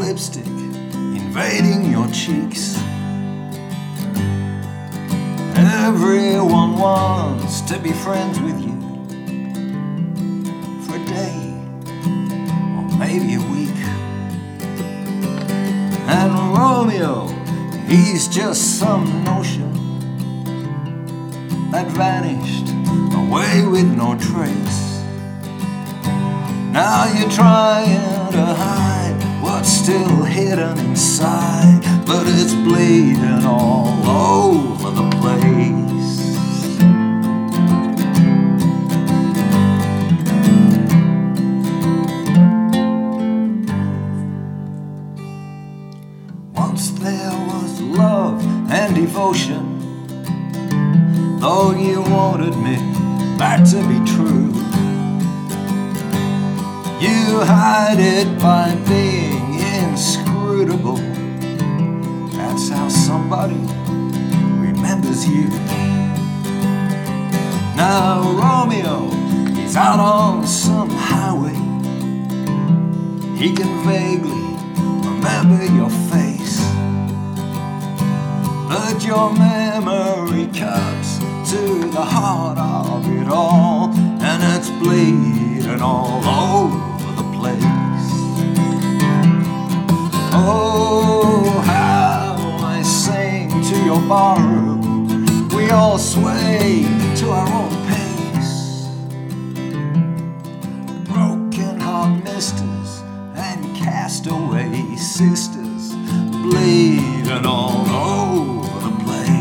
lipstick invading your cheeks. Everyone wants to be friends with you for a day or maybe a week. And Romeo, he's just some notion that vanished away with no trace. Now you're trying to hide what's still hidden inside, but it's bleeding all over the place. Once there was love and devotion, though you won't admit that to be true. You hide it by being inscrutable. That's how somebody remembers you. Now Romeo, he's out on some highway. He can vaguely remember your face, but your memory cuts to the heart of it all, and it's bleeding all over the place. Oh, how I sing to your barroom, we all sway to our own pace. Broken heart misters and castaway sisters, bleeding all over the place.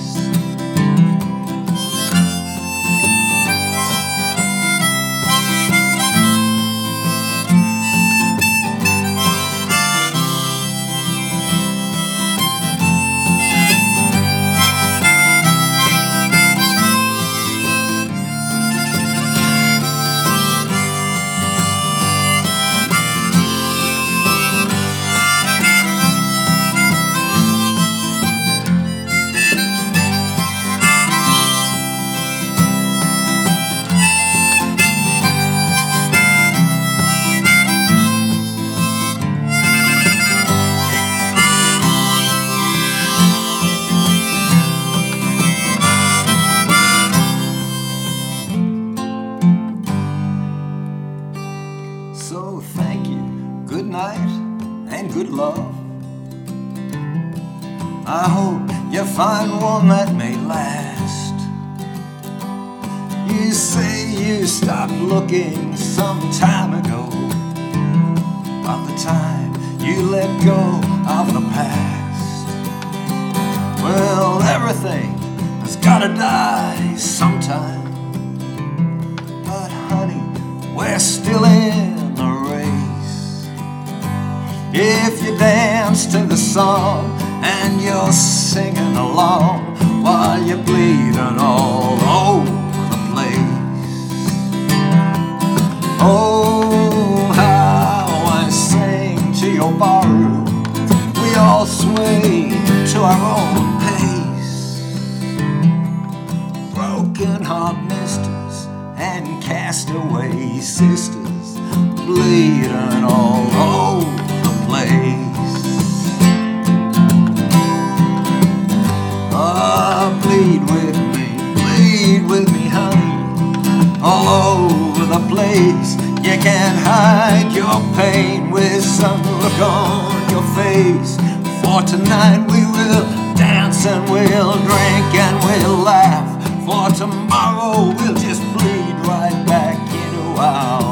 So thank you, good night, and good love. I hope you find one that may last. You say you stopped looking some time ago, about the time you let go of the past. Well, everything has gotta die sometime, but honey, we're still in the race. If you dance to the song and you're singing along while you're bleeding all over the place. Oh, how I sing to your barroom, we all sway to our own pace. Broken heart misters and castaway sisters, bleeding all over the place. Bleed with me, honey, all over the place. You can't hide your pain with some look on your face. For tonight we will dance and we'll drink and we'll laugh. For tomorrow we'll just bleed right back into our